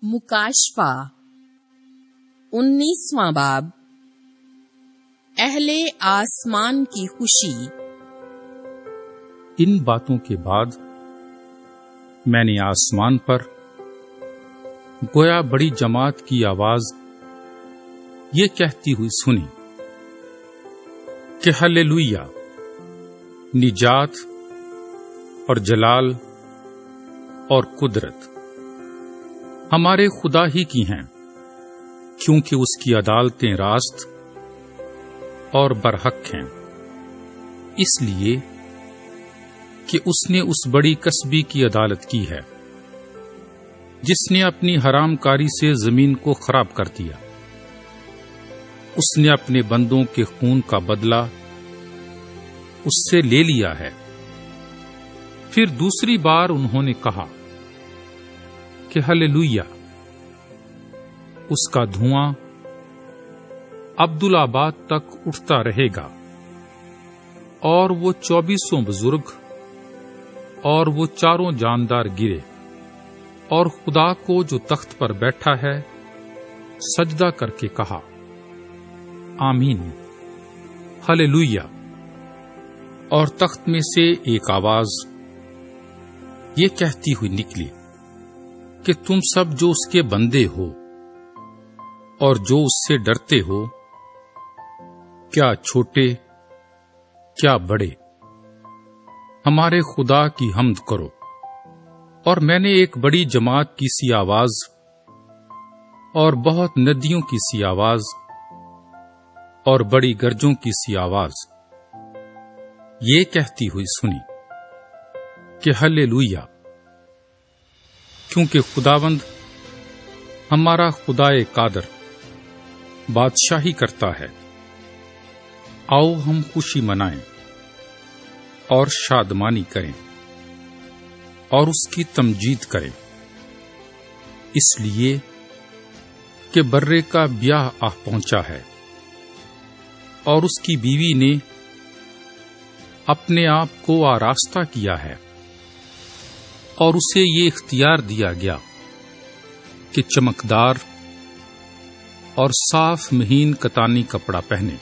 مکاشفہ 19واں باب اہل آسمان کی خوشی۔ ان باتوں کے بعد میں نے آسمان پر گویا بڑی جماعت کی آواز یہ کہتی ہوئی سنی کہ ہلیلویا، نجات اور جلال اور قدرت ہمارے خدا ہی کی ہیں، کیونکہ اس کی عدالتیں راست اور برحق ہیں، اس لیے کہ اس نے اس بڑی کسبی کی عدالت کی ہے جس نے اپنی حرام کاری سے زمین کو خراب کر دیا۔ اس نے اپنے بندوں کے خون کا بدلہ اس سے لے لیا ہے۔ پھر دوسری بار انہوں نے کہا کہ ہلیلویا، اس کا دھواں عبدالآباد تک اٹھتا رہے گا، اور وہ 24 بزرگ اور وہ چاروں جاندار گرے اور خدا کو جو تخت پر بیٹھا ہے سجدہ کر کے کہا آمین، ہلیلویا۔ اور تخت میں سے ایک آواز یہ کہتی ہوئی نکلی کہ تم سب جو اس کے بندے ہو اور جو اس سے ڈرتے ہو، کیا چھوٹے کیا بڑے، ہمارے خدا کی حمد کرو۔ اور میں نے ایک بڑی جماعت کی سی آواز اور بہت ندیوں کی سی آواز اور بڑی گرجوں کی سی آواز یہ کہتی ہوئی سنی کہ ہلیلویا، کیونکہ خداوند ہمارا خدائے قادر بادشاہی کرتا ہے۔ آؤ ہم خوشی منائیں اور شادمانی کریں اور اس کی تمجید کریں، اس لیے کہ برے کا بیاہ آ پہنچا ہے، اور اس کی بیوی نے اپنے آپ کو آراستہ کیا ہے، اور اسے یہ اختیار دیا گیا کہ چمکدار اور صاف مہین کتانی کپڑا پہنے،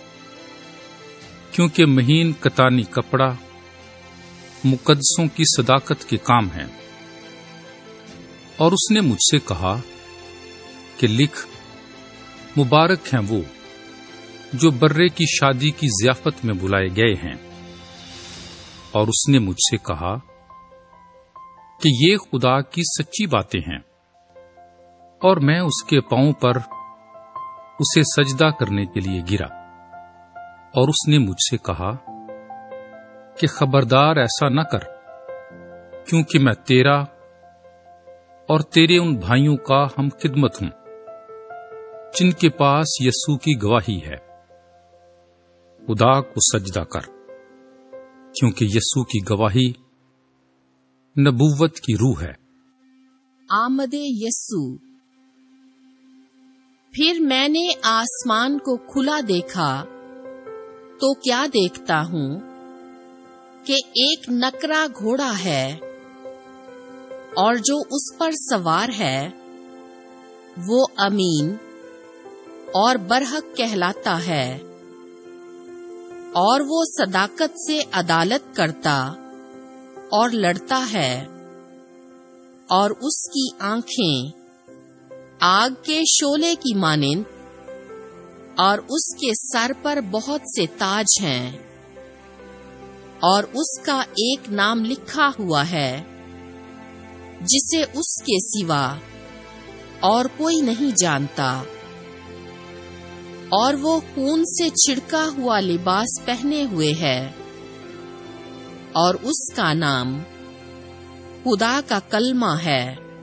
کیونکہ مہین کتانی کپڑا مقدسوں کی صداقت کے کام ہے۔ اور اس نے مجھ سے کہا کہ لکھ، مبارک ہیں وہ جو برے کی شادی کی ضیافت میں بلائے گئے ہیں۔ اور اس نے مجھ سے کہا کہ یہ خدا کی سچی باتیں ہیں۔ اور میں اس کے پاؤں پر اسے سجدہ کرنے کے لیے گرا، اور اس نے مجھ سے کہا کہ خبردار ایسا نہ کر، کیونکہ میں تیرا اور تیرے ان بھائیوں کا ہم خدمت ہوں جن کے پاس یسوع کی گواہی ہے۔ خدا کو سجدہ کر، کیونکہ یسوع کی گواہی نبوت کی روح ہے۔ آمد یسوع۔ پھر میں نے آسمان کو کھلا دیکھا تو کیا دیکھتا ہوں کہ ایک نکرا گھوڑا ہے، اور جو اس پر سوار ہے وہ امین اور برحق کہلاتا ہے، اور وہ صداقت سے عدالت کرتا اور لڑتا ہے، اور اس کی آنکھیں آگ کے شعلے کی مانند، اور اس کے سر پر بہت سے تاج ہیں، اور اس کا ایک نام لکھا ہوا ہے جسے اس کے سوا اور کوئی نہیں جانتا۔ اور وہ خون سے چھڑکا ہوا لباس پہنے ہوئے ہے، اور اس کا نام خدا کا کلمہ ہے۔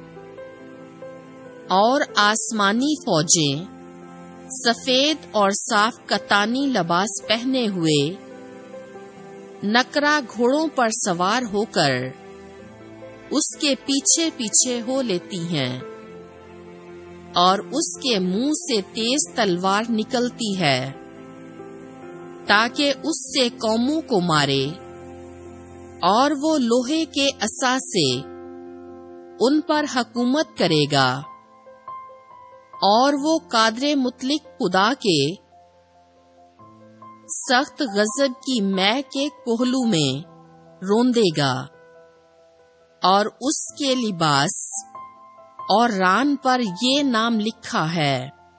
اور آسمانی فوجیں سفید اور صاف کتانی لباس پہنے ہوئے نکرا گھوڑوں پر سوار ہو کر اس کے پیچھے پیچھے ہو لیتی ہیں، اور اس کے منہ سے تیز تلوار نکلتی ہے تاکہ اس سے قوموں کو مارے، اور وہ لوہے کے عصا سے ان پر حکومت کرے گا۔ اور وہ قادر مطلق خدا کے سخت غضب کی مے کے کوہلو میں روندے گا، اور اس کے لباس اور ران پر یہ نام لکھا ہے: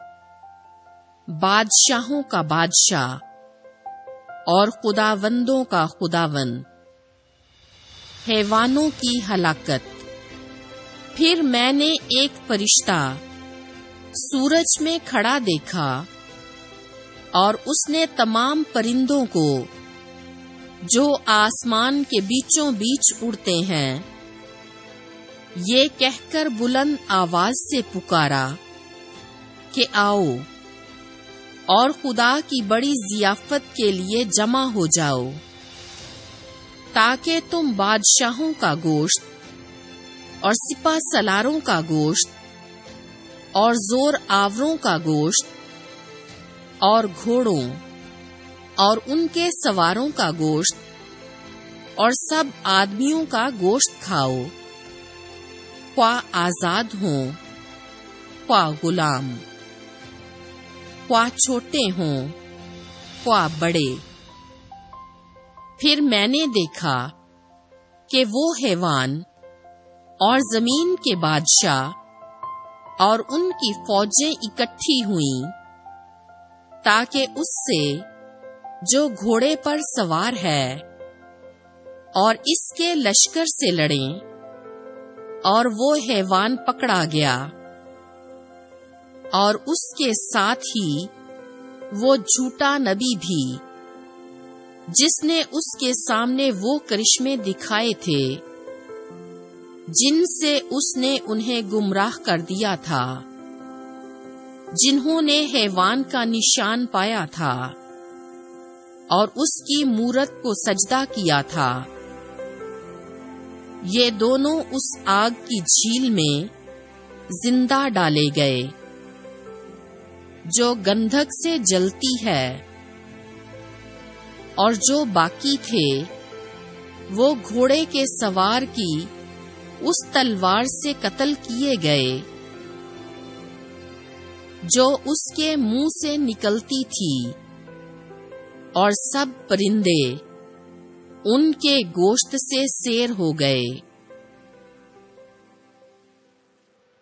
بادشاہوں کا بادشاہ اور خداوندوں کا خداوند، حیوانوں کی ہلاکت۔ پھر میں نے ایک فرشتہ سورج میں کھڑا دیکھا، اور اس نے تمام پرندوں کو جو آسمان کے بیچوں بیچ اڑتے ہیں یہ کہہ کر بلند آواز سے پکارا کہ آؤ اور خدا کی بڑی ضیافت کے لیے جمع ہو جاؤ، تاکہ تم بادشاہوں کا گوشت اور سپہ سالاروں کا گوشت اور زور آوروں کا گوشت اور گھوڑوں اور ان کے سواروں کا گوشت اور سب آدمیوں کا گوشت کھاؤ، خواہ آزاد ہوں خواہ غلام، خواہ چھوٹے ہوں خواہ بڑے۔ پھر میں نے دیکھا کہ وہ حیوان اور زمین کے بادشاہ اور ان کی فوجیں اکٹھی ہوئیں تاکہ اس سے جو گھوڑے پر سوار ہے اور اس کے لشکر سے لڑیں، اور وہ حیوان پکڑا گیا، اور اس کے ساتھ ہی وہ جھوٹا نبی بھی، جس نے اس کے سامنے وہ کرشمے دکھائے تھے جن سے اس نے انہیں گمراہ کر دیا تھا، جنہوں نے حیوان کا نشان پایا تھا اور اس کی مورت کو سجدہ کیا تھا۔ یہ دونوں اس آگ کی جھیل میں زندہ ڈالے گئے جو گندھک سے جلتی ہے، اور جو باقی تھے وہ گھوڑے کے سوار کی اس تلوار سے قتل کیے گئے جو اس کے منہ سے نکلتی تھی، اور سب پرندے ان کے گوشت سے سیر ہو گئے۔